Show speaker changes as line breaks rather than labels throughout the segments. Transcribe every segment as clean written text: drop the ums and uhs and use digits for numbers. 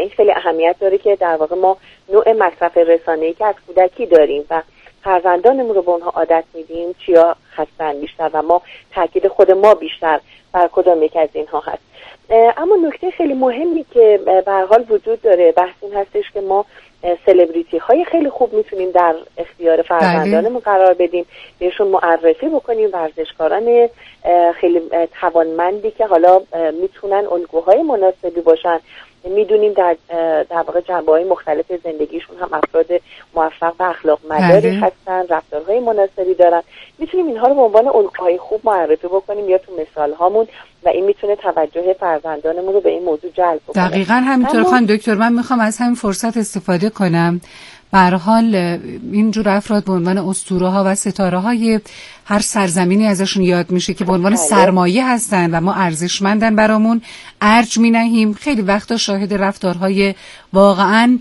این خیلی اهمیت داره که در واقع ما نوع مصرف رسانه‌ای که از کودکی داریم و فرزندانمون رو به اونها عادت میدیم چیا هستن بیشتر و ما تاکید خود ما بیشتر بر کدام یک از اینها هست. اما نکته خیلی مهمی که به هر حال وجود داره بحث این هستش که ما سلبریتی های خیلی خوب میتونیم در اختیار فرزندانمون قرار بدیم، بهشون معرفی بکنیم ورزشکاران خیلی توانمندی که حالا میتونن الگوهای مناسبی باشن. میدونیم در واقع جنبه‌های مختلف زندگیشون هم افراد موفق و اخلاق مداری هستن، رفتارهای مناسبی دارن. میتونیم اینها رو به عنوان الگوهای خوب معرفی بکنیم یا تو مثال هامون و این میتونه توجه فرزندانمون رو به این موضوع جلب بکنه.
دقیقاً همینطور. خانم دکتر من میخوام از همین فرصت استفاده کنم. به هر حال اینجور افراد به عنوان اسطوره‌ها و ستاره‌های هر سرزمینی ازشون یاد میشه که به عنوان سرمایه هستن و ما ارزشمندن برامون ارج می‌نهیم. خیلی وقتا شاهد رفتارهای واقعاً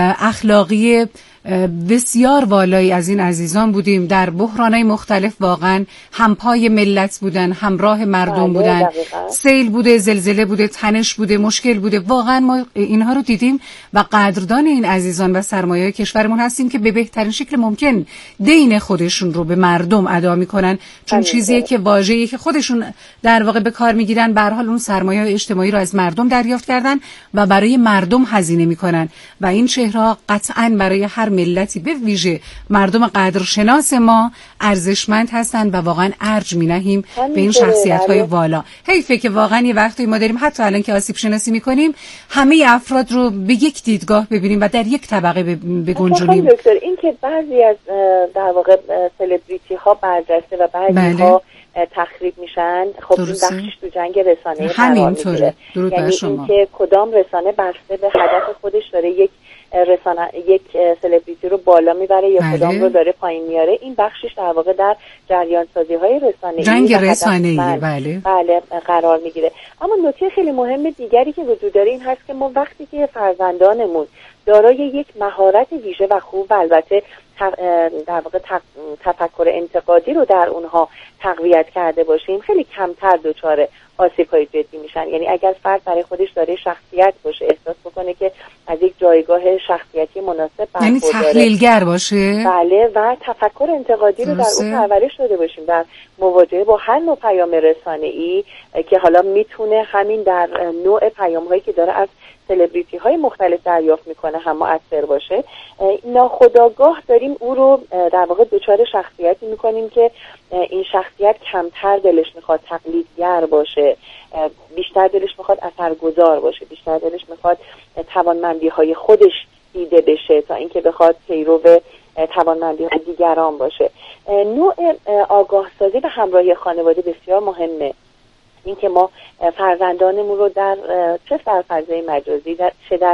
اخلاقی بسیار والایی از این عزیزان بودیم. در بحرانهای مختلف واقعا همپای ملت بودن، همراه مردم بودن. سیل بوده، زلزله بوده، تنش بوده، مشکل بوده. واقعا ما اینها رو دیدیم و قدردان این عزیزان و سرمایه کشورمون هستیم که به بهترین شکل ممکن دین خودشون رو به مردم ادا میکنن، چون چیزیه که واژه‌ای که خودشون در واقع به کار میگیرن به هر حال اون سرمایه اجتماعی رو از مردم دریافت کردن و برای مردم هزینه میکنن و این چهره‌ها قطعاً برای هر ملتی به ویژه مردم قدرشناس ما ارزشمند هستند و واقعا ارج می‌نهیم به این شخصیت‌های والا. حیفه که واقعا یه وقتی ما داریم حتی الان که آسیب شناسی می‌کنیم همه افراد رو به یک دیدگاه ببینیم و در یک طبقه بگنجونیم.
دکتر این که بعضی از در واقع سلبریتی‌ها برجسته و بعضی‌ها تخریب میشن، خب این بخشش تو جنگ رسانه‌ای قرار میگیره. یعنی اینکه کدام رسانه بسته به هدف خودش داره یک سلبریتی رو بالا میبره یا کدام رو داره پایین میاره، این بخشش در واقع در جریان سازی های رسانه‌ای
جنگ رسانه‌ای
بله قرار میگیره. اما نکته خیلی مهم دیگری که وجود داره این هست که ما وقتی که فرزندانمون دارای یک مهارت ویژه و خوب و البته در واقع تفکر انتقادی رو در اونها تقویت کرده باشیم، خیلی کمتر دچار آسیب‌های جدی میشن. یعنی اگر فرد برای خودش داره شخصیت باشه، احساس بکنه که از یک جایگاه شخصیتی مناسب
یعنی تحلیلگر باشه،
بله، و تفکر انتقادی رو در اون پرورش داده باشیم در مواجهه با هر نوع پیام رسانه‌ای که حالا میتونه همین در نوع پیام‌هایی که داره از سلبریتی های مختلف دریافت میکنه هم مؤثر باشه. ناخودآگاه داریم او رو در واقع دچار شخصیتی میکنیم که این شخصیت کمتر دلش میخواد تقلیدگر باشه، بیشتر دلش میخواد اثرگذار باشه، بیشتر دلش میخواد توانمندی های خودش دیده بشه تا اینکه بخواد پیرو توانمندی های دیگران باشه. نوع آگاه سازی و همراهی خانواده بسیار مهمه. این که ما فرزندانمون رو در چه در فضای مجازی چه در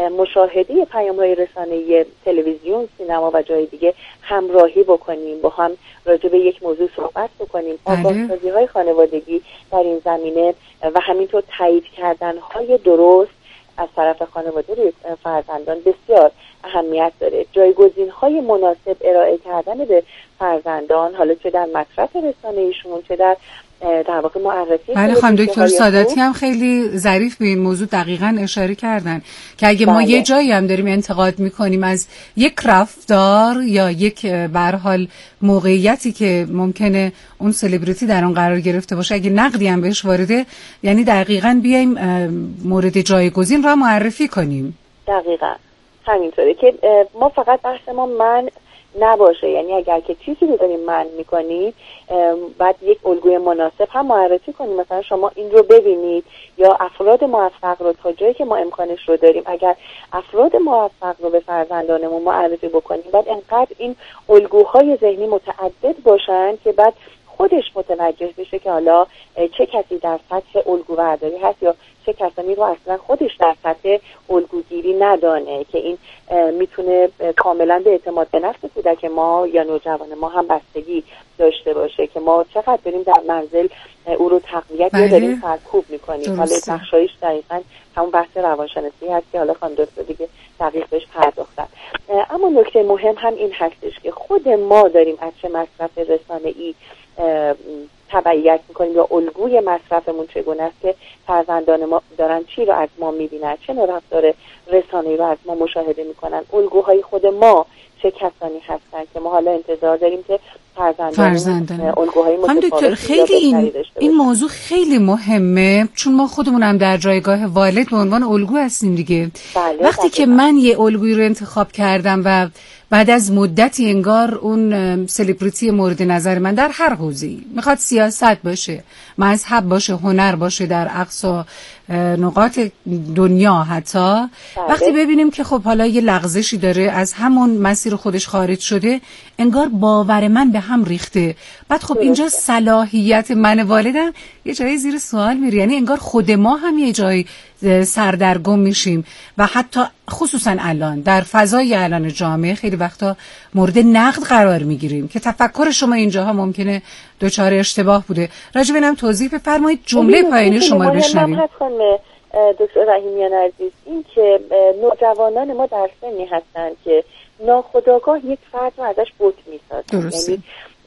مشاهده پیام‌های رسانه‌ای تلویزیون، سینما و جای دیگه همراهی بکنیم، با هم راجع به یک موضوع صحبت بکنیم. آگاهی‌های خانوادگی در این زمینه و همینطور تایید کردن‌های درست از طرف خانواده روی فرزندان بسیار اهمیت داره. جایگزین‌های مناسب ارائه کردن به فرزندان، حالا چه در مصرف رسانه‌ایشون چه در واقع معرفی.
بله خانم دکتر ساداتی هم خیلی ظریف به این موضوع دقیقاً اشاره کردن که اگه ما یه جایی هم داریم انتقاد میکنیم از یک رفتار یا یک به هر حال موقعیتی که ممکنه اون سلبریتی در اون قرار گرفته باشه، اگه نقدی هم بهش وارده، یعنی دقیقاً بیایم مورد جایگزین را معرفی کنیم.
دقیقاً همینطوره که ما فقط بحث ما من نباشه، یعنی اگر که چیزی رو داریم من میکنیم بعد یک الگوی مناسب هم معرفی کنیم. مثلا شما این رو ببینید یا افراد موفق رو تا جایی که ما امکانش رو داریم اگر افراد موفق رو به فرزندانمون معرفی بکنیم، بعد انقدر این الگوهای ذهنی متعدد باشن که بعد خودش متوجه بشه که حالا چه کسی در سطح الگوبرداری هست یا چه کسانی رو اصلا خودش در سطح الگوگیری ندانه، که این میتونه کاملا به اعتماد به نفس کودک ما یا نوجوان ما هم بستگی داشته باشه که ما چقدر داریم در منزل او رو تقویت یا داریم سرکوب میکنیم. حالا بخشایش دقیقا همون بحث روانشناسی هست که حالا خانم دکتر دیگه دقیق بهش پرداختن. اما نکته مهم هم این هستش که خود ما داریم از چه مصرف رسانه‌ای تبعیت میکنیم یا الگوی مصرفمون چگونه است که فرزندان ما دارن چی رو از ما میبینن، چه نوع رفتار رسانه‌ای رو از ما مشاهده میکنن، الگوهای خود ما چه کسانی هستن که ما حالا انتظار داریم که فرزندان الگوهای متفاوتی
خیلی این موضوع خیلی مهمه، چون ما خودمون هم در جایگاه والد به عنوان الگو هستیم دیگه. وقتی که من یه الگویی رو انتخاب کردم و بعد از مدتی انگار اون سلبریتی مورد نظر من در هر حوزه‌ای، میخواد سیاست باشه، مذهب باشه، هنر باشه، در اقصا نقاط دنیا حتی، وقتی ببینیم که خب حالا یه لغزشی داره، از همون مسیر خودش خارج شده، انگار باور من به هم ریخته. بعد خب اینجا صلاحیت من والدم یه جایی زیر سوال میره، یعنی انگار خود ما هم یه جایی سردرگم میشیم و حتی خصوصا الان در فضای الان جامعه خیلی وقتا مورد نقد قرار میگیریم که تفکر شما اینجاها ممکنه دچار اشتباه بوده. راجع بهم توضیح بفرمایید، جمله پایانی شما رو بشنویم.
دکتر رحیمیان عزیز، این که نوجوانان ما در سنی هستند که ناخودآگاه یک فرد رو ازش بت میسازن، یعنی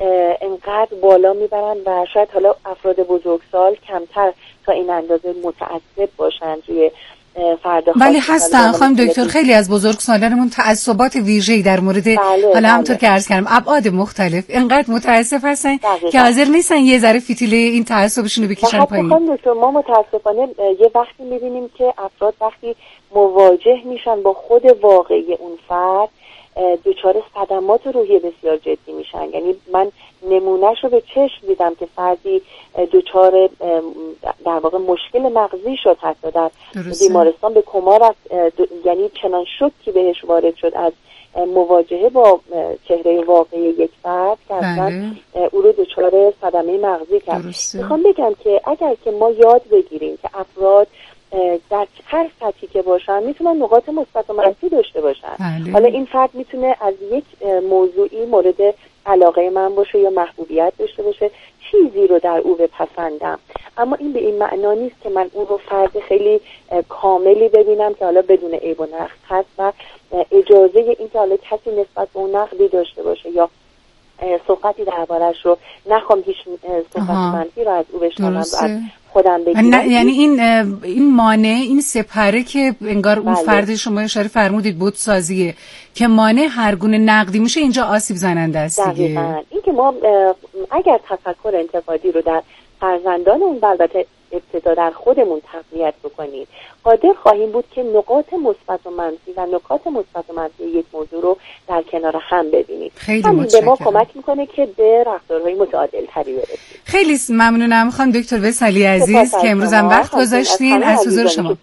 انقدر بالا میبرن و شاید حالا افراد بزرگسال کمتر تا این اندازه متعصب باشن روی فرد خاص.
ولی هستن خانم دکتر، خیلی از بزرگسالانمون تعصبات ویژه‌ای در مورد حالا همونطور که عرض کردم ابعاد مختلف انقدر متعصب هستن که حاضر نیستن یه ذره فتیله این تعصبشون رو بکشن پایین.
خانم دکتر، ما متاسفانه یه وقتی می‌بینیم که افراد وقتی مواجه میشن با خود واقعی اون فرد دچار صدمات روحی بسیار جدی میشن. یعنی من نمونهش رو به چشم دیدم که فردی دچار در واقع مشکل مغزی شد، حتی در بیمارستان به کما رفت، یعنی چنان شوکی بهش وارد شد از مواجهه با چهره واقعی یک فرد که اصلا او رو دچار صدمه مغزی کرد. میخوام بگم که اگر که ما یاد بگیریم که افراد در هر سطحی که باشن میتونن نقاط مثبت و منفی داشته باشن. حالا این فرد میتونه از یک موضوعی مورد علاقه من باشه یا محبوبیت داشته باشه، چیزی رو در او بپسندم، اما این به این معنا نیست که من اون رو فرد خیلی کاملی ببینم که حالا بدون عیب و نقص هست و اجازه این که حالا کسی نسبت به اون نقدی داشته باشه یا صحبتی دربارش رو نخوام هیچ صحبت منفی رو از او بشنوم و از خودم بگیرم.
یعنی این مانع، این سپره که انگار اون فرد شما اشاره فرمودید بود سازیه که مانع هر گونه نقدی میشه، اینجا آسیب زننده است دیگه.
این که ما اگر تفکر انتقادی رو در فرزندانمون و البته ابتدا در خودمون تقویت بکنیم، قادر خواهیم بود که نقاط مثبت و منفی و نکات مثبت و منفی یک موضوع رو در کنار هم ببینیم. همین به ما کمک میکنه که به رفتارهای متعادل تری برسیم.
خیلی ممنونم خانم دکتر وصالی عزیز که امروز هم وقت گذاشتین از حضور شما.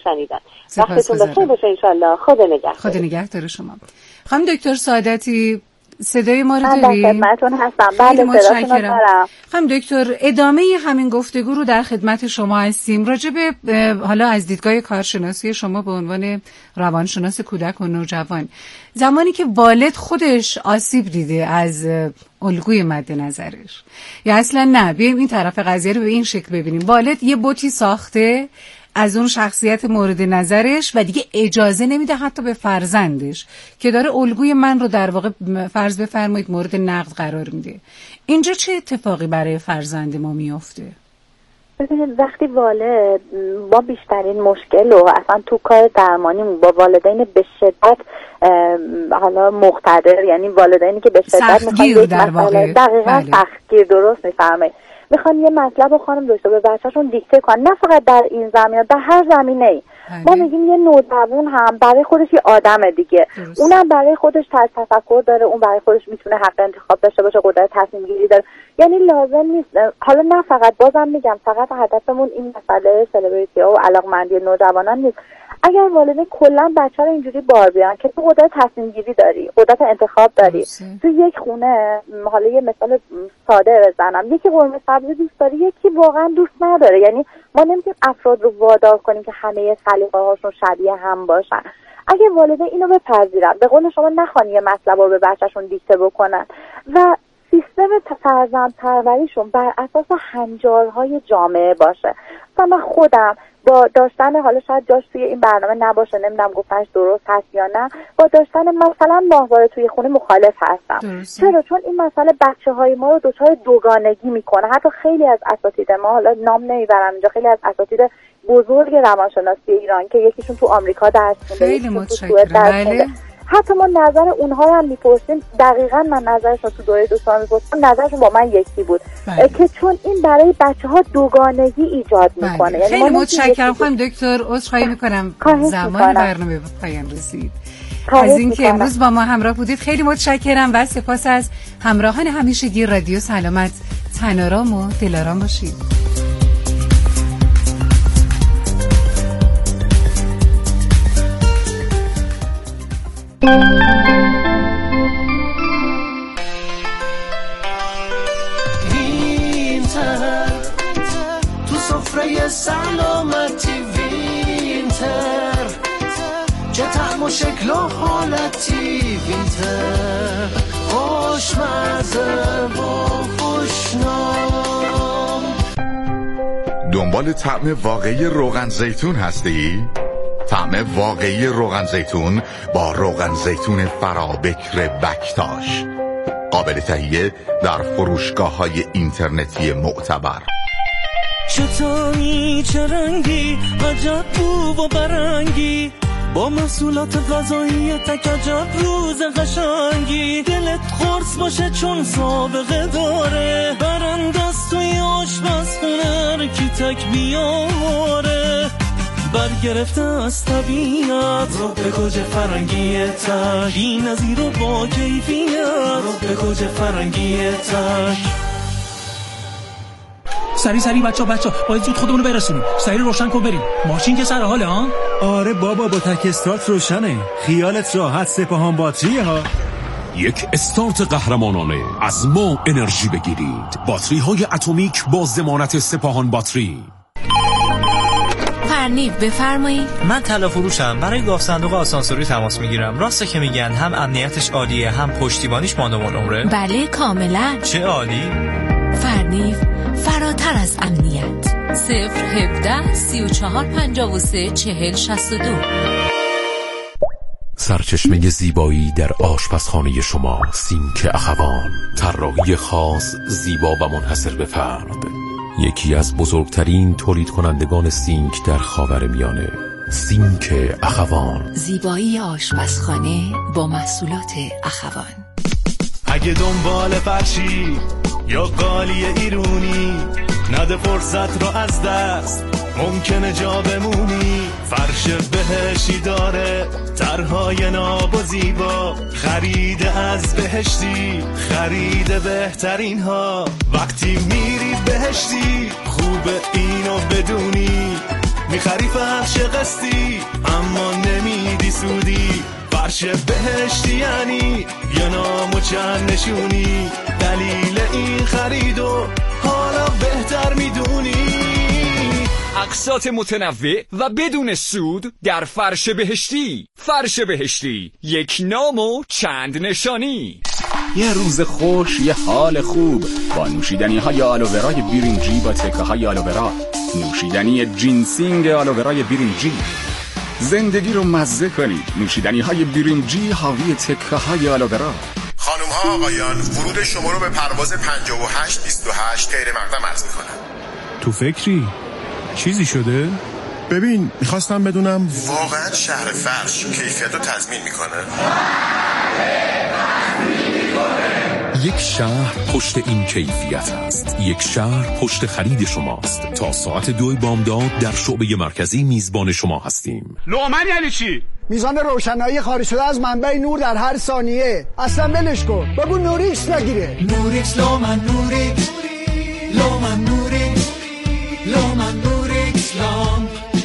وقتتون بخیر باشه ان شاء الله. خدا نگهدار
شما. خانم دکتر سعادتی، صدای ما رو
دارید؟
من
خدمتتون هستم. بله،
متشکرم. خانم دکتر، ادامه همین گفتگو رو در خدمت شما هستیم راجع به حالا از دیدگاه کارشناسی شما به عنوان روانشناس کودک و نوجوان، زمانی که والد خودش آسیب دیده از الگوی مد نظرش، یا اصلا نه بیایم این طرف قضیه رو به این شکل ببینیم، والد یه بوتی ساخته از اون شخصیت مورد نظرش و دیگه اجازه نمیده حتی به فرزندش که داره الگوی من رو در واقع فرض بفرمایید مورد نقد قرار میده. اینجا چه اتفاقی برای فرزند ما میفته؟
ببینید، وقتی والد با بیشترین مشکل و اصلا تو کار درمانیمون با والدین به شدت حالا مقتدر، یعنی والدینی که به شدت
سختگیر در واقع
دقیقاً سختگیر، درست میفرمایید، میخوان یه مطلب رو خانم دکتر به بچه‌شون دیکته کنن، نه فقط در این زمینه، در هر زمینه‌ای. ما میگیم یه نوجوان هم برای خودش یه آدمه دیگه، اونم برای خودش تفکر داره، اون برای خودش میتونه حق انتخاب داشته باشه، قدرت تصمیم گیری داره، یعنی لازم نیست حالا نه فقط، بازم میگم فقط هدفمون این مسئله سلبریتی‌ها و علاقمندی نوجوانان نیست. اگر والدین کلا بچه رو اینجوری بار بیان که تو قدرت تصمیم گیری داری، قدرت انتخاب داری، تو یک خونه، حالا یه مثال ساده بزنم، یکی قرمه سبزی دوست داره، یکی واقعا دوست نداره، یعنی ما نمیتونیم افراد رو وادار کنیم که همه سلیقه هاشون شبیه هم باشن. اگه والدین اینو بپذیرن، به قول شما نخوان یه مطلب رو به بچه‌شون دیکته بکنن و سیستم فرزند پروریشون بر اساس هنجارهای جامعه باشه. مثلا من خودم با داشتن، حالا شاید جاش توی این برنامه نباشه، نمیدونم گفتنش درست هست یا نه، با داشتن مثلا ماهواره توی خونه مخالف هستم. چرا؟ چون این مسئله بچه‌های ما رو دچار دوگانگی میکنه. حتی خیلی از اساتید ما، حالا نام نمیبرم اینجا، خیلی از اساتید بزرگ روانشناسی ایران که یکیشون تو آمریکا درس می‌ده،
خیلی متشکرم.
حتی ما نظر اونها هم میپرسیم، دقیقاً من نظرشون تو دوره دوستان میپرسیم، نظرشون با من یکی بود که چون این برای بچه‌ها دوگانگی ایجاد میکنه.
یعنی خیلی متشکرم خانم دکتر، عذرخواهی میکنم زمان برنامه به پایان رسید. از اینکه امروز با ما همراه بودید خیلی متشکرم و سپاس از همراهان همیشگی رادیو سلامت. تن‌آرام و دل‌آرام باشید.
وینتر تو سفره سلامتی، وینتر چه طعم و شکل و حالتی، وینتر خوشمزه و خوشنام.
دنبال طعم واقعی روغن زیتون هستی؟ طعم واقعی روغن زیتون با روغن زیتون فرابکر بکتاش، قابل تهیه در فروشگاه‌های اینترنتی معتبر.
چطوری چه رنگی عجب بو و برنگی، با محصولات غذایی تک عجب روز قشنگی، دلت خورس باشه چون سابقه داره، برندست توی آشپزخونه کی تک بیاره، برگرفته از طبیعت رو به گوجه فرنگی تک، بی نظیر و با کیفیت رو به گوجه فرنگی تک.
سری بچه باید زود خودمونو برسونیم، سری روشن کن بریم، ماشین که سر حاله ها؟
آره بابا با تک استارت روشنه، خیالت راحت، سپاهان باتریه ها.
یک استارت قهرمانانه. از ما انرژی بگیرید، باتری های اتمیک با ضمانت سپاهان باتری.
فرنیب بفرمایید.
من طلا فروشم، برای گاف صندوق آسانسوری تماس میگیرم. راسته که میگن هم امنیتش عالیه هم پشتیبانیش ماندوان عمره؟
بله کاملا.
چه عالی.
فرنیب فراتر از امنیت. 017 34 53 40 62.
سرچشمه زیبایی در آشپزخانه شما، سینک اخوان. طراحی خاص، زیبا و منحصر به فرد. یکی از بزرگترین تولید کنندگان سینک در خاورمیانه. سینک اخوان،
زیبایی آشپزخانه با محصولات اخوان.
اگه دنبال فرشی یا قالی ایرونی، نده فرصت رو از دست، ممکنه جا بمونی. فرش بهشتی داره طرحهای ناب و زیبا، خرید از بهشتی، خرید بهترین ها. وقتی میری بهشتی خوبه اینو بدونی، میخری فرش قسطی اما نمیدی سودی. فرش بهشتی یعنی یه نام و چند نشونی، دلیل این خریدو حالا بهتر میدونی.
اقساط متنوع و بدون سود در فرش بهشتی. فرش بهشتی، یک نام و چند نشانی.
یه روز خوش، یه حال خوب با نوشیدنی های آلوورای برنجی با تکه های آلوورا، نوشیدنی جینسینگ آلوورای برنجی. زندگی رو مزه کنید، نوشیدنی های برنجی حاوی تکه های آلوورا.
خانم ها آقایان، ورود شما رو به پرواز 5828 غیر مقدم عرض میکنم.
تو فکری؟ چیزی شده؟
ببین میخواستم بدونم واقعا شهر فرش کیفیت رو تضمین میکنه؟
یک شهر پشت این کیفیت است. یک شهر پشت خرید شماست. تا ساعت 2 بامداد در شعبه مرکزی میزبان شما هستیم.
لومن یعنی چی؟
میزان روشنایی خارج شده از منبع نور در هر ثانیه. اصلا ولش کن، بگو نوریکس بگیره.
نوریکس لومن، نوریکس لومن، نوریکس لومن، نوریکس لامپ،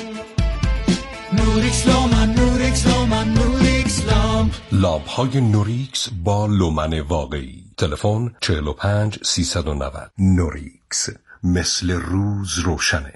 نوریکس لومن، نوریکس لومن، نوریکس لامپ.
لامپ های نوریکس با لومن واقعی. تلفن 45 390. نوریکس، مثل روز روشنه.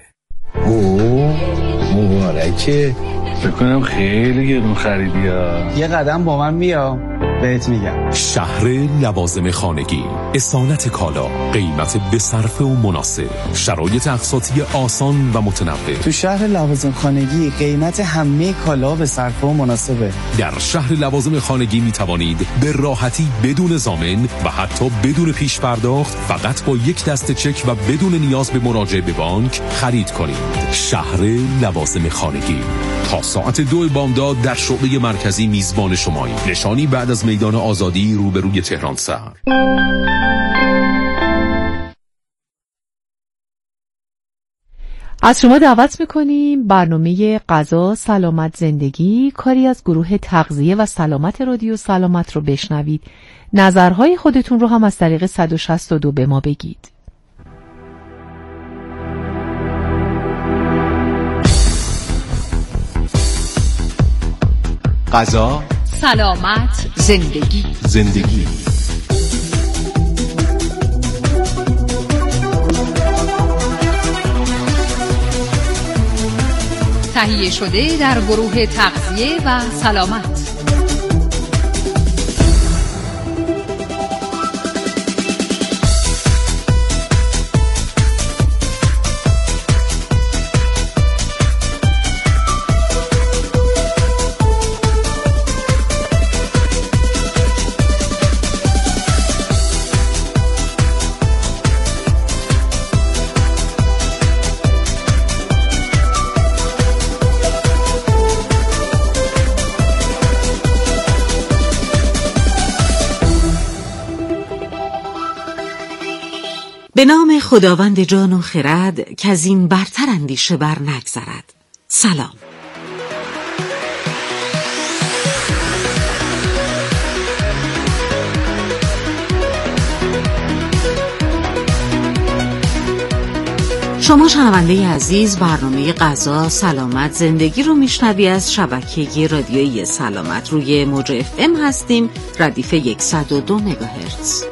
مبارکه. فکر کنم خیلی گرون خریدی ها.
یه قدم با من بیا.
بهت میگم.
شهر لوازم خانگی، اصالت کالا، قیمت به صرفه و مناسب، شرایط اقساطی آسان و متنوع.
تو شهر لوازم خانگی قیمت همه کالا به صرفه و مناسبه.
در شهر لوازم خانگی می توانید به راحتی بدون ضامن و حتی بدون پیش پرداخت فقط با یک دسته چک و بدون نیاز به مراجعه به بانک خرید کنید. شهر لوازم خانگی تا ساعت 2 بامداد در شعبه مرکزی میزبان شماییم. نشانی بعد از میدان آزادی روبروی تهران سر.
از شما دعوت میکنیم برنامه غذا سلامت زندگی، کاری از گروه تغذیه و سلامت رادیو سلامت رو بشنوید. نظرهای خودتون رو هم از طریق 162 به ما بگید.
غذا
سلامت زندگی. تهیه شده در گروه تغذیه و سلامت. به نام خداوند جان و خرد که از این برتر اندیشه بر نگذرد. سلام. شما شنونده عزیز برنامه غذا سلامت زندگی رو میشنوی از شبکه رادیویی سلامت. روی موج FM هستیم، ردیف 102 مگاهرتز.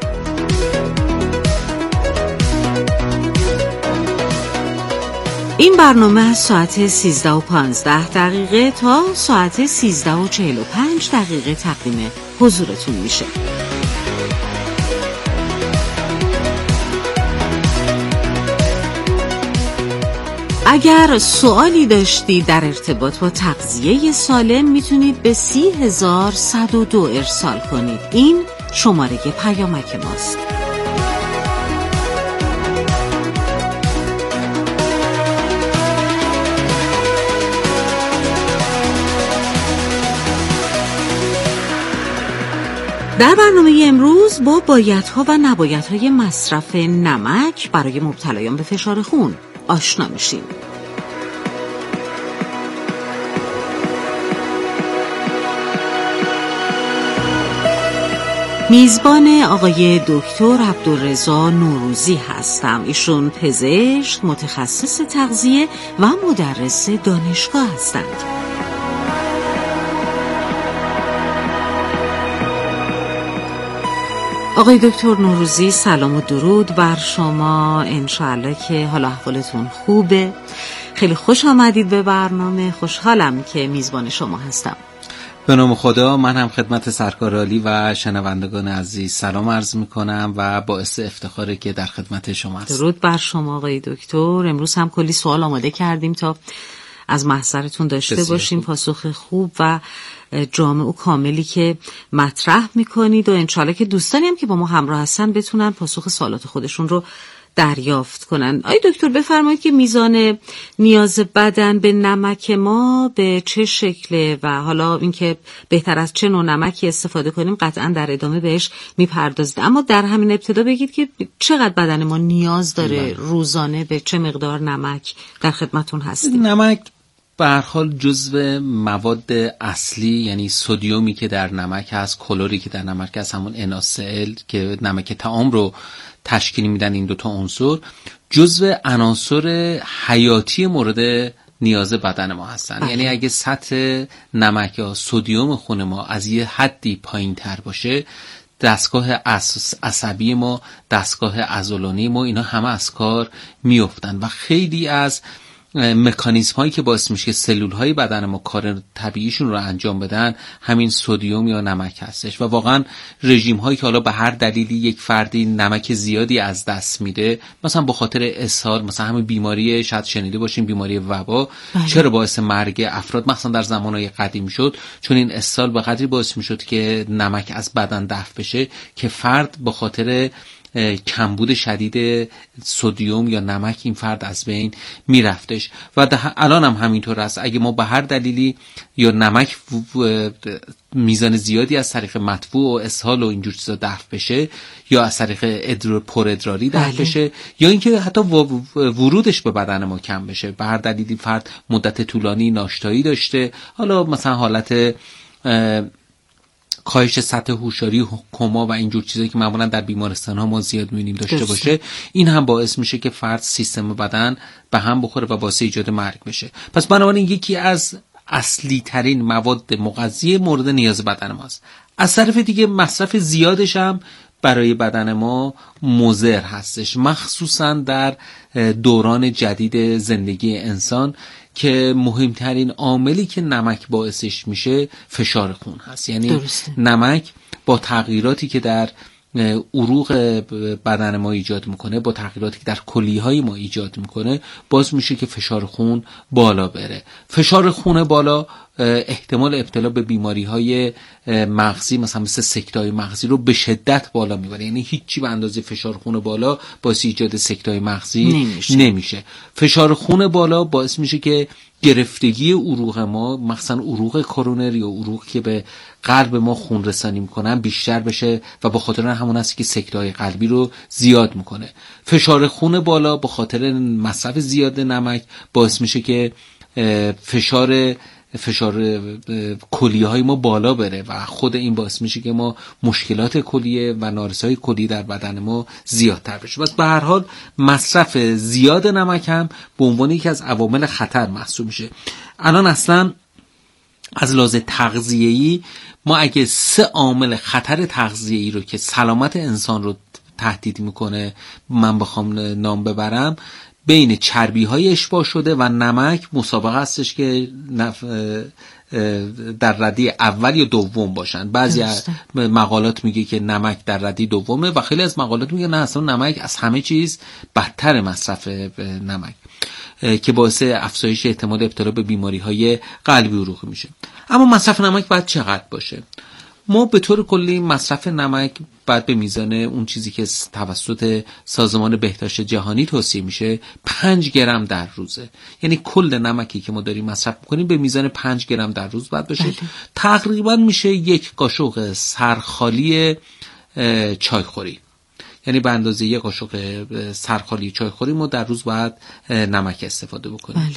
این برنامه از ساعت 13:15 تا ساعت 13:45 تقدیم حضورتون میشه. اگر سوالی داشتید در ارتباط با تغذیه سالم میتونید به 30102 ارسال کنید. این شماره پیامک ماست. در برنامه امروز با بایدها و نبایدهای مصرف نمک برای مبتلایان به فشار خون آشنا میشیم. میزبان آقای دکتر عبدالرضا نوروزی هستم. ایشون پزشک، متخصص تغذیه و مدرس دانشگاه هستند. آقای دکتر نوروزی، سلام و درود بر شما. انشاءالله که حال احوالتون خوبه. خیلی خوش آمدید به برنامه. خوشحالم که میزبان شما هستم.
به نام خدا، من هم خدمت سرکار عالی و شنوندگان عزیز سلام عرض میکنم و باعث افتخاره که در خدمت شما هستم.
درود بر شما آقای دکتر. امروز هم کلی سوال آماده کردیم تا از محضرتون داشته باشیم، پاسخ خوب و جامع و کاملی که مطرح میکنید و انشالله که دوستانی هم که با ما همراه هستن بتونن پاسخ سوالات خودشون رو دریافت کنن. آقای دکتر بفرمایید که میزان نیاز بدن به نمک ما به چه شکله و حالا اینکه بهتر از چه نوع نمکی استفاده کنیم قطعا در ادامه بهش میپردازید، اما در همین ابتدا بگید که چقدر بدن ما نیاز داره روزانه به چه مقدار نمک. در خدمتون هستیم.
نمک به هر حال جزو مواد اصلی، یعنی سدیومی که در نمک هست، کلوری که در نمک هست، همون NaCl که نمک طعام رو تشکیل میدن، این دوتا عنصر جزو عناصر حیاتی مورد نیاز بدن ما هستن. یعنی اگه سطح نمک یا سدیم خون ما از یه حدی پایین تر باشه، دستگاه عصبی ما، دستگاه عضلانی ما، اینا همه از کار میافتن و خیلی از مکانیزم هایی که باعث میشه سلول های بدن ما کار طبیعیشون رو انجام بدن همین سدیم یا نمک هستش. و واقعا رژیم هایی که حالا به هر دلیلی یک فردی نمک زیادی از دست میده، مثلا به خاطر اسهال، مثلا همین بیماری شاید شنیده باشیم بیماری وبا چرا باعث مرگ افراد مثلا در زمانهای قدیم شد؟ چون این اسهال به قدری باعث میشد که نمک از بدن دفع بشه که فرد به خاطر کمبود شدید سدیم یا نمک این فرد از بین میرفتش. و الان هم همینطور است. اگه ما به هر دلیلی یا نمک میزان زیادی از طریق مدفوع و اسهال و اینجور چیزا دفع بشه یا از طریق پرادراری دفع بشه یا اینکه حتی ورودش به بدن ما کم بشه، به هر دلیلی فرد مدت طولانی ناشتایی داشته، حالا مثلا حالت کاهش سطح هوشیاری، کما و اینجور چیزایی که معمولا در بیمارستان‌ها ما زیاد می‌بینیم داشته باشه، این هم باعث میشه که فرد سیستم بدن به هم بخوره و باعث ایجاد مرگ بشه. پس بنابراین یکی از اصلی ترین مواد مغذی مورد نیاز بدن ماست. از طرف دیگه مصرف زیادش هم برای بدن ما مضر هستش، مخصوصا در دوران جدید زندگی انسان که مهمترین عاملی که نمک باعثش میشه فشار خون هست. یعنی نمک با تغییراتی که در عروق بدن ما ایجاد میکنه، با تغییراتی که در کلیه‌های ما ایجاد میکنه، باز میشه که فشار خون بالا بره. فشار خون بالا احتمال ابتلا به بیماری‌های مغزی مثلا مثل سکته‌های مغزی رو به شدت بالا میبره. یعنی هیچی به اندازه فشار خون بالا باعث ایجاد سکته‌های مغزی نمیشه. فشار خون بالا باعث میشه که گرفتگی عروق ما، مثلا عروق کورونری یا عروق که به قلب ما خون رسانی میکنن بیشتر بشه و به خاطر همون است که سکته‌های قلبی رو زیاد میکنه. فشار خون بالا به خاطر مصرف زیاد نمک باعث میشه که فشار کلیه های ما بالا بره و خود این باعث میشه که ما مشکلات کلیه و نارسایی کلیه در بدن ما زیادتر بشه. بس به هر حال مصرف زیاد نمک هم به عنوان یکی از عوامل خطر محسوب میشه. الان اصلا از لحاظ تغذیه‌ای ما اگه 3 عامل خطر تغذیه‌ای رو که سلامت انسان رو تهدید میکنه من بخوام نام ببرم، بین چربی های اشباع شده و نمک مسابقه هستش که در رده اول یا دوم باشن. بعضی مقالات میگه که نمک در رده دومه و خیلی از مقالات میگه نه اصلا نمک از همه چیز بدتر مصرف نمک که باعث افزایش احتمال ابتلا به بیماری های قلبی و عروقی میشه. اما مصرف نمک باید چقدر باشه؟ ما به طور کلی مصرف نمک باید به میزان اون چیزی که توسط سازمان بهداشت جهانی توصیه میشه 5 گرم در روزه. یعنی کل نمکی که ما داریم مصرف میکنیم به میزان 5 گرم در روز باید باشه. تقریبا میشه 1 قاشق سرخالی چایخوری. یعنی به اندازه 1 قاشق سرخالی چایخوری ما در روز باید نمک استفاده بکنیم.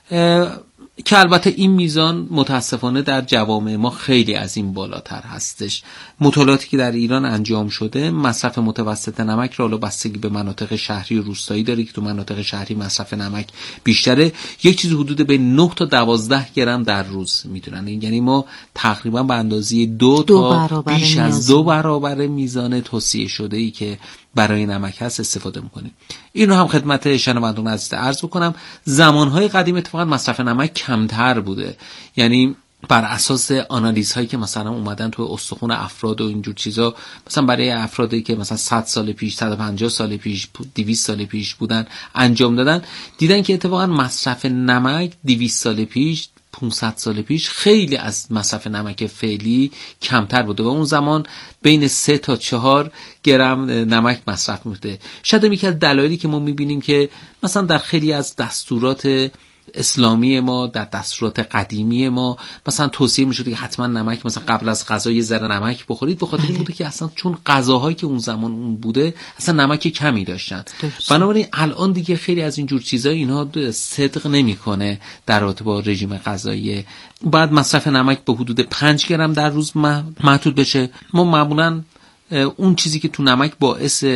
که البته این میزان متاسفانه در جوامع ما خیلی از این بالاتر هستش. مطالعاتی که در ایران انجام شده مصرف متوسط نمک را بستگی به مناطق شهری و روستایی داره که تو مناطق شهری مصرف نمک بیشتره، یک چیز حدود بین 9 تا 12 گرم در روز میدونن. یعنی ما تقریبا به اندازه 2 تا بیش از 2 برابر میزان توصیه شده ای که برای نمک هست استفاده میکنیم. اینو هم خدمت شنوندگان عزیز عرض بکنم. زمانهای قدیم اتفاقا مصرف نمک کمتر بوده. یعنی بر اساس آنالیزهایی که مثلا اومدن تو استخوان افراد و اینجور چیزا، مثلا برای افرادی که مثلا 100 سال پیش، 150 سال پیش، 200 سال پیش بودن انجام دادن، دیدن که اتفاقا مصرف نمک 200 سال پیش، 500 سال پیش خیلی از مصرف نمک فعلی کمتر بوده و اون زمان بین 3 تا 4 گرم نمک مصرف می‌شده. شاید یکی از دلایلی که ما می‌بینیم که مثلا در خیلی از دستورات اسلامی ما، در دستورات قدیمی ما مثلا توصیه می‌شد که حتما نمک مثلا قبل از غذا یه ذره نمک بخورید، به خاطر این بوده که اصلا چون غذاهایی که اون زمان اون بوده اصلا نمک کمی داشتن. بنابراین الان دیگه خیلی از این جور چیزا اینها صدق نمی‌کنه در رابطه با رژیم غذایی. بعد مصرف نمک به حدود 5 گرم در روز محدود بشه. ما معمولاً اون چیزی که تو نمک باعث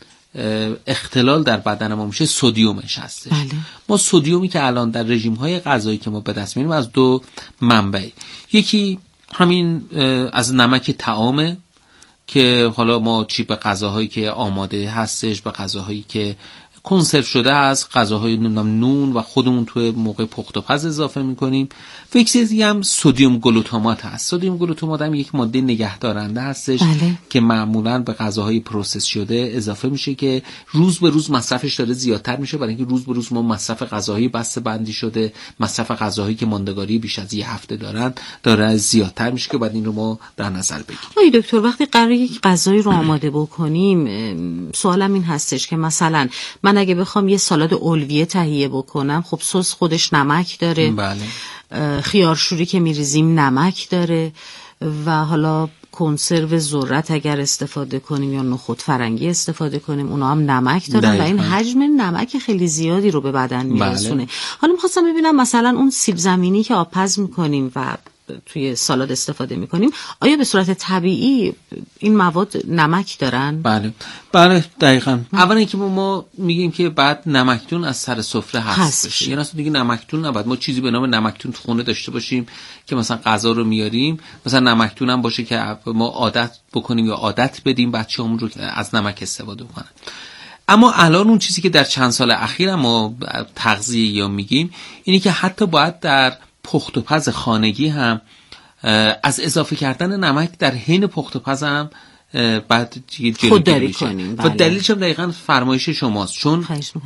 اختلال در بدن ما میشه سدیمش هستش. ما سدیمی که الان در رژیم‌های غذایی که ما به دست میاریم از 2 منبع، یکی همین از نمک طعامه که حالا ما چی به غذاهایی که آماده هستش، به غذاهایی که کنسرو شده از غذاهای نون و خودمون توی موقع پخت و پز اضافه میکنیم. و یک چیزی هم سدیم گلوتامات هست. سدیم گلوتامات هم یک ماده نگهدارنده هستش که معمولاً به غذاهای پروسس شده اضافه میشه که روز به روز مصرفش داره زیادتر میشه، برای اینکه روز به روز ما مصرف غذاهای بسته بندی شده، مصرف غذاهایی که ماندگاری بیش از یه هفته دارن داره زیادتر میشه که بعد این رو ما در نظر بگیریم.
آقای دکتر وقتی قراره یک غذایی رو آماده بکنیم، سوالم این هستش که مثلا من اگه بخوام یه سالاد اولویه تهیه بکنم، خب سس خودش نمک داره،
بله.
خیارشوری که میریزیم نمک داره و حالا کنسرو ذرت اگر استفاده کنیم یا نخود فرنگی استفاده کنیم اونا هم نمک دارن و این حجم نمک خیلی زیادی رو به بدن میرسونه. حالا میخواستم ببینم مثلا اون سیب زمینی که آبپز میکنیم و توی سالاد استفاده میکنیم آیا به صورت طبیعی این مواد نمک دارن؟
بله دقیقاً. اولا اینکه ما میگیم که بعد نمکتون از سر سفره هست بشه، یعنی اصلا دیگه نمکتون نباید ما چیزی به نام نمکتون تو خونه داشته باشیم که مثلا غذا رو میاریم مثلا نمکتون هم باشه که ما عادت بکنیم یا عادت بدیم بچه‌مون رو از نمک استفاده کنن. اما الان اون چیزی که در چند سال اخیر ما تغذیه یا میگیم اینی که حتی باید در پخت و پز خانگی هم از اضافه کردن نمک در حین پخت و پز هم بعد
خودداری کنیم.
و دلیلش هم دقیقاً فرمایش شماست، چون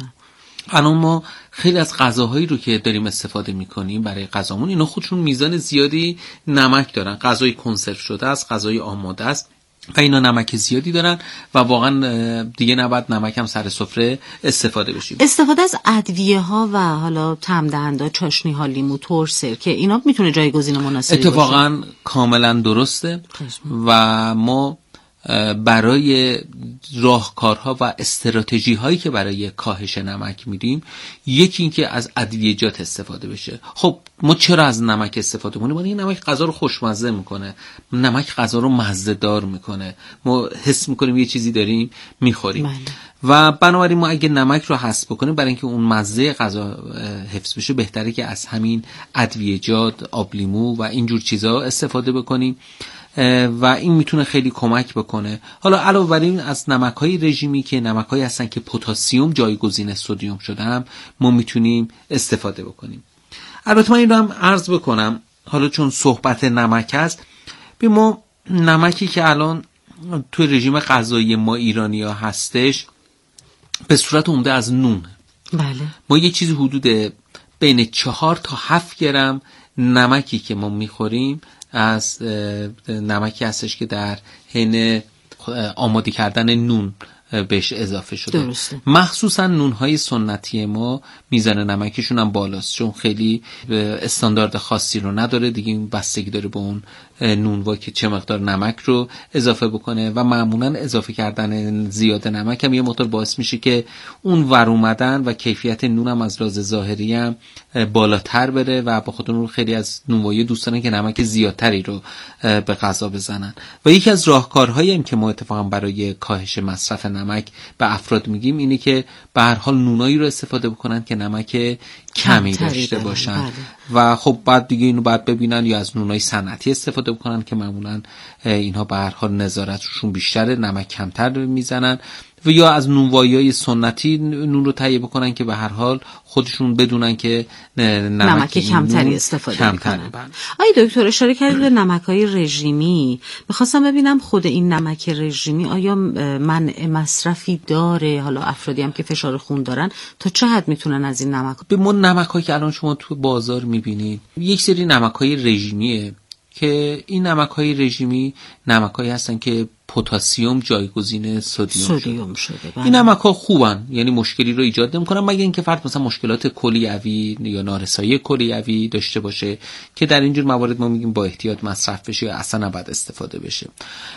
الان ما خیلی از غذاهایی رو که داریم استفاده میکنیم برای غذامون اینا خودشون میزان زیادی نمک دارن. غذای کنسرو شده است، غذای آماده است و اینا نمک زیادی دارن و واقعا دیگه نباید نمک هم سر سفره استفاده بشیم.
استفاده از ادویه ها و حالا طعم دهنده، چاشنی ها، لیمو، ترش، سرکه اینا میتونه جایگزین مناسبی باشه؟
اتفاقا کاملا درسته و ما برای راهکارها و استراتژی هایی که برای کاهش نمک میدیم یکی این که از ادویه‌جات استفاده بشه. خب ما چرا از نمک استفاده کنیم؟ این نمک غذا رو خوشمزه میکنه، نمک غذا رو مزه دار میکنه، ما حس میکنیم یه چیزی داریم میخوریم و بنابراین ما اگه نمک رو حذف بکنیم برای اینکه اون مزه غذا حفظ بشه بهتره که از همین ادویه‌جات، آب لیمو و اینجور چیزا استفاده بکنیم و این میتونه خیلی کمک بکنه. حالا علاوه بر این از نمک‌های رژیمی که نمک‌هایی هستن که پتاسیم جایگزین سدیم شده هم ما میتونیم استفاده بکنیم. البته من این رو هم عرض بکنم حالا چون صحبت نمک هست، به ما نمکی که الان توی رژیم غذایی ما ایرانی‌ها هستش به صورت عمده از نون.
بله.
ما یه چیزی حدود بین 4 تا 7 گرم نمکی که ما میخوریم از نمکی هستش که در حین آماده کردن نون بهش اضافه شده.
درسته.
مخصوصا نونهای سنتی ما میزان نمکشون هم بالاست چون خیلی استاندارد خاصی رو نداره دیگه، این بستگی داره به اون نونوا که چه مقدار نمک رو اضافه بکنه و معمولا اضافه کردن زیاد نمک هم یه مقدار باعث میشه که اون ور اومدن و کیفیت نون هم از لحاظ ظاهری هم بالاتر بره و با خودمون خیلی از نونوایی دوست دارن که نمک زیادتری رو به غذا بزنن. و یکی از راهکارهایی هم که ما اتفاقا برای کاهش مصرف نمک به افراد میگیم اینه که به هر حال نونایی رو استفاده بکنن که نمک کمی داشته باشن.
بله.
و خب بعد دیگه اینو بعد ببینن یا از نونای صنعتی استفاده بکنن که معمولا اینها به هر حال نظارتشون بیشتره، نمک کمتر میزنن، و یا از نونوایی‌های سنتی نون رو تهیه بکنن که به هر حال خودشون بدونن که
نمک کمتری استفاده میکنن. آیا دکتر اشاره کردید به نمک‌های رژیمی، میخواستم ببینم خود این نمک رژیمی آیا منع مصرفی داره؟ حالا افرادی هم که فشار خون دارن تا چه حد میتونن از این نمک؟
به ما نمک‌هایی که الان شما تو بازار میبینید یک سری نمک‌های رژیمیه که این نمک‌های رژیمی نمک‌هایی هستن که پتاسیم جایگزین سدیم
شده.
این نمک‌ها خوبن، یعنی مشکلی رو ایجاد نمی‌کنن مگر اینکه فرد مثلا مشکلات کلیوی یا نارسایی کلیوی داشته باشه که در اینجور موارد ما میگیم با احتیاط مصرف بشه یا اصلا نباید استفاده بشه.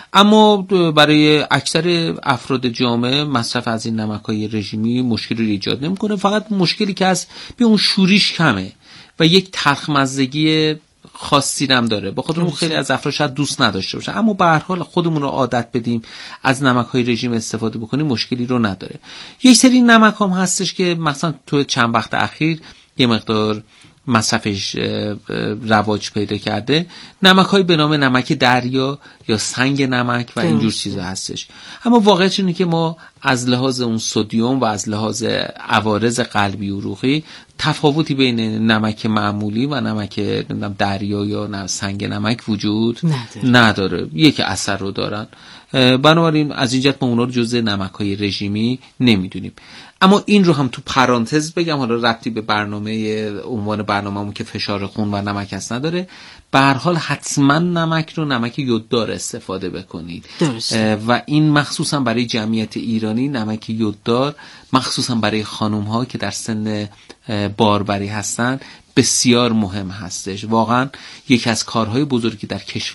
اما برای اکثر افراد جامعه مصرف از این نمک‌های رژیمی مشکلی رو ایجاد نمی‌کنه، فقط مشکلی که از به اون شوریش کمه و یک تلخ‌مزگی خاصی هم داره. با خودمون خیلی از افراد شاید دوست نداشته باشه، اما به هر حال خودمون رو عادت بدیم از نمک‌های رژیم استفاده بکنیم مشکلی رو نداره. یک سری نمک هم هستش که مثلا تو چند وقت اخیر یه مقدار مصرفش رواج پیدا کرده، نمک‌های به نام نمک دریا یا سنگ نمک و اینجور چیزا هستش. اما واقعیت اینه که ما از لحاظ اون سدیم و از لحاظ عوارض قلبی و عروقی تفاوتی بین نمک معمولی و نمک دریا یا سنگ نمک وجود نداره. یک اثر رو دارن. بنابراین از این جهت ما اونا رو جزء نمک‌های رژیمی نمیدونیم. اما این رو هم تو پرانتز بگم، حالا ربطی به عنوان برنامه‌مون که فشار خون و نمک هست نداره. به هر حال حتما نمک رو نمک یوددار استفاده بکنید. و این مخصوصا برای جمعیت ایرانی نمک یوددار، مخصوصا برای خانم‌ها که در سن باربری هستن، بسیار مهم هستش. واقعا یکی از کارهای بزرگی در کشور